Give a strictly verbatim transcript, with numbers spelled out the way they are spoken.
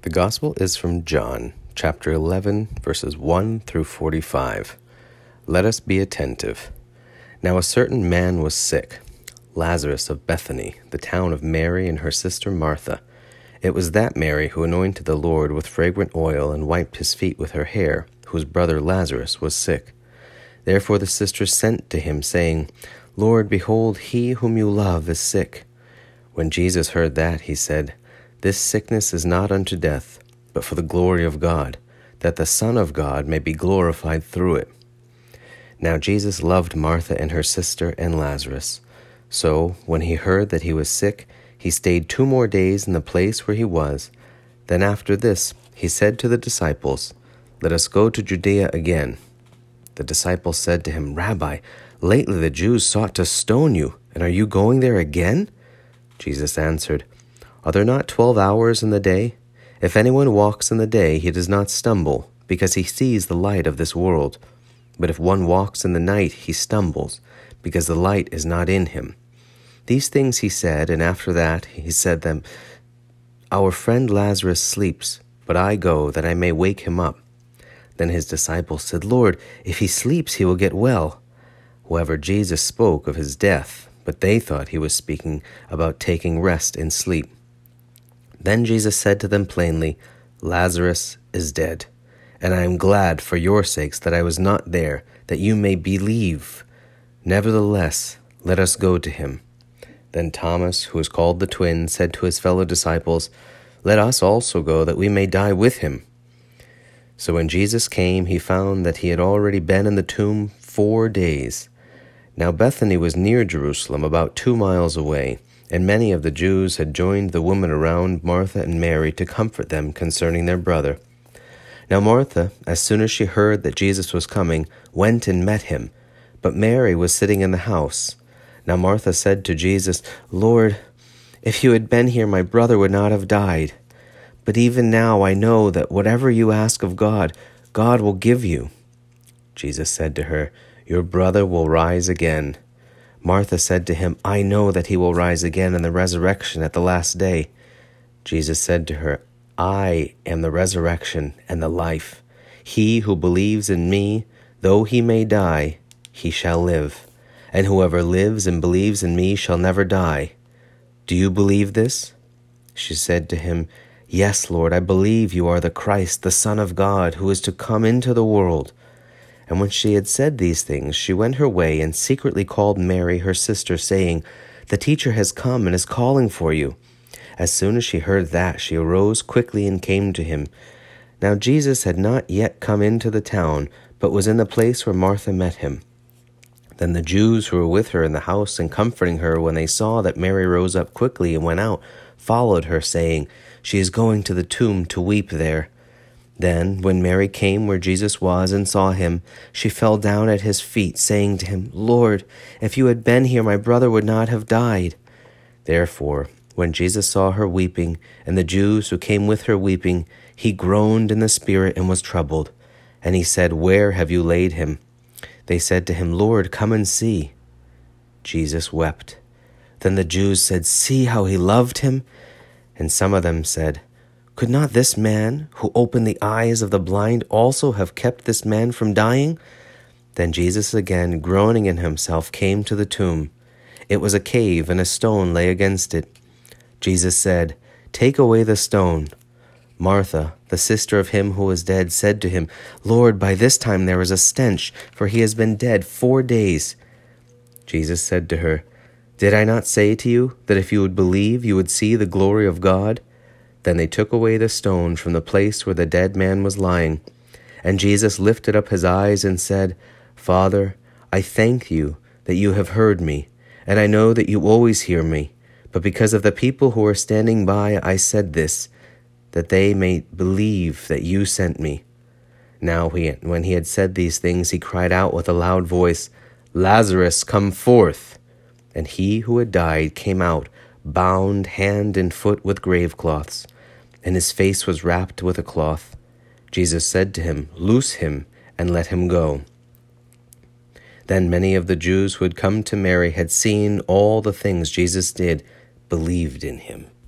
The Gospel is from John, chapter eleven, verses one through forty-five. Let us be attentive. Now a certain man was sick, Lazarus of Bethany, the town of Mary and her sister Martha. It was that Mary who anointed the Lord with fragrant oil and wiped his feet with her hair, whose brother Lazarus was sick. Therefore the sisters sent to him, saying, Lord, behold, he whom you love is sick. When Jesus heard that, he said, This sickness is not unto death, but for the glory of God, that the Son of God may be glorified through it. Now Jesus loved Martha and her sister and Lazarus. So, when he heard that he was sick, he stayed two more days in the place where he was. Then after this, he said to the disciples, Let us go to Judea again. The disciples said to him, Rabbi, lately the Jews sought to stone you, and are you going there again? Jesus answered, Are there not twelve hours in the day? If anyone walks in the day, he does not stumble, because he sees the light of this world. But if one walks in the night, he stumbles, because the light is not in him. These things he said, and after that he said them, Our friend Lazarus sleeps, but I go that I may wake him up. Then his disciples said, Lord, if he sleeps, he will get well. However, Jesus spoke of his death, but they thought he was speaking about taking rest in sleep. Then Jesus said to them plainly, Lazarus is dead, and I am glad for your sakes that I was not there, that you may believe. Nevertheless, let us go to him. Then Thomas, who is called the twin, said to his fellow disciples, Let us also go, that we may die with him. So when Jesus came, he found that he had already been in the tomb four days. Now Bethany was near Jerusalem, about two miles away, and many of the Jews had joined the women around Martha and Mary to comfort them concerning their brother. Now Martha, as soon as she heard that Jesus was coming, went and met him, but Mary was sitting in the house. Now Martha said to Jesus, Lord, if you had been here, my brother would not have died. But even now I know that whatever you ask of God, God will give you. Jesus said to her, Your brother will rise again. Martha said to him, I know that he will rise again in the resurrection at the last day. Jesus said to her, I am the resurrection and the life. He who believes in me, though he may die, he shall live. And whoever lives and believes in me shall never die. Do you believe this? She said to him, Yes, Lord, I believe you are the Christ, the Son of God, who is to come into the world. And when she had said these things, she went her way and secretly called Mary, her sister, saying, The teacher has come and is calling for you. As soon as she heard that, she arose quickly and came to him. Now Jesus had not yet come into the town, but was in the place where Martha met him. Then the Jews who were with her in the house and comforting her, when they saw that Mary rose up quickly and went out, followed her, saying, She is going to the tomb to weep there. Then, when Mary came where Jesus was and saw him, she fell down at his feet, saying to him, Lord, if you had been here, my brother would not have died. Therefore, when Jesus saw her weeping, and the Jews who came with her weeping, he groaned in the spirit and was troubled. And he said, Where have you laid him? They said to him, Lord, come and see. Jesus wept. Then the Jews said, See how he loved him? And some of them said, Could not this man, who opened the eyes of the blind, also have kept this man from dying? Then Jesus again, groaning in himself, came to the tomb. It was a cave, and a stone lay against it. Jesus said, Take away the stone. Martha, the sister of him who was dead, said to him, Lord, by this time there is a stench, for he has been dead four days. Jesus said to her, Did I not say to you that if you would believe, you would see the glory of God? Then they took away the stone from the place where the dead man was lying. And Jesus lifted up his eyes and said, Father, I thank you that you have heard me, and I know that you always hear me. But because of the people who are standing by, I said this, that they may believe that you sent me. Now he, when he had said these things, he cried out with a loud voice, Lazarus, come forth! And he who had died came out, bound hand and foot with grave cloths, and his face was wrapped with a cloth. Jesus said to him, Loose him, and let him go. Then many of the Jews who had come to Mary had seen all the things Jesus did, believed in him.